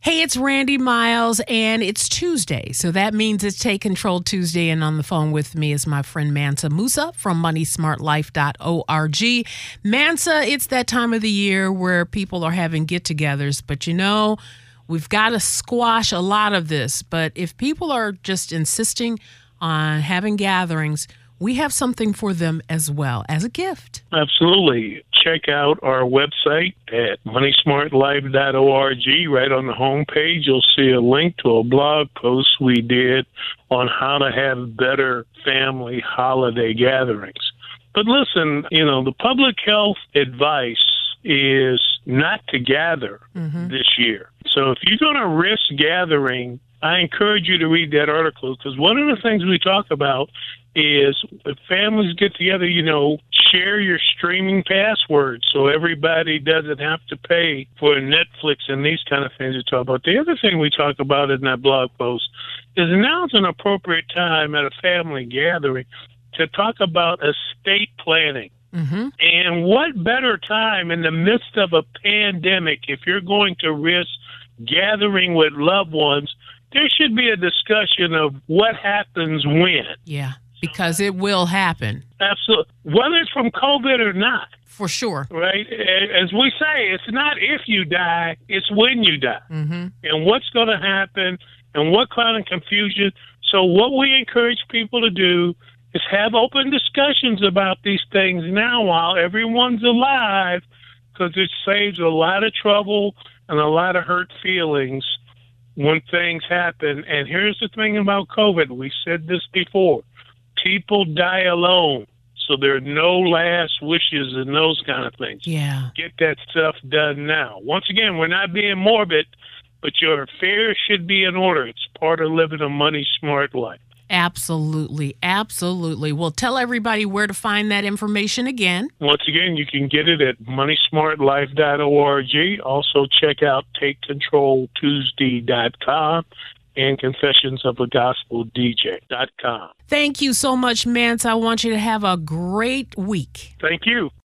Hey, it's Randy Miles, and it's Tuesday, so that means it's Take Control Tuesday, and on the phone with me is my friend Mansa Musa from MoneySmartLife.org. Mansa, it's that time of the year where people are having get-togethers, but we've got to squash a lot of this, but if people are just insisting on having gatherings, we have something for them as well as a gift. Absolutely. Check out our website at MoneySmartLife.org. Right on the homepage, you'll see a link to a blog post we did on how to have better family holiday gatherings. But listen, the public health advice is not to gather this year. So if you're going to risk gathering, I encourage you to read that article, because one of the things we talk about is if families get together, share your streaming passwords so everybody doesn't have to pay for Netflix and these kind of things we talk about. The other thing we talk about in that blog post is now's an appropriate time at a family gathering to talk about estate planning. And what better time in the midst of a pandemic, if you're going to risk gathering with loved ones, there should be a discussion of what happens when. Yeah, because it will happen. Absolutely. Whether it's from COVID or not. For sure. Right? As we say, it's not if you die, it's when you die. And what's going to happen and what kind of confusion. So what we encourage people to do is have open discussions about these things now while everyone's alive, because it saves a lot of trouble and a lot of hurt feelings when things happen. And here's the thing about COVID. We said this before. People die alone. So there are no last wishes and those kind of things. Yeah. Get that stuff done now. Once again, we're not being morbid, but your affairs should be in order. It's part of living a money smart life. Absolutely. Absolutely. Well, tell everybody where to find that information again. Once again, you can get it at MoneySmartLife.org. Also, check out TakeControlTuesday.com and ConfessionsOfAGospelDJ.com. Thank you so much, Mance. I want you to have a great week. Thank you.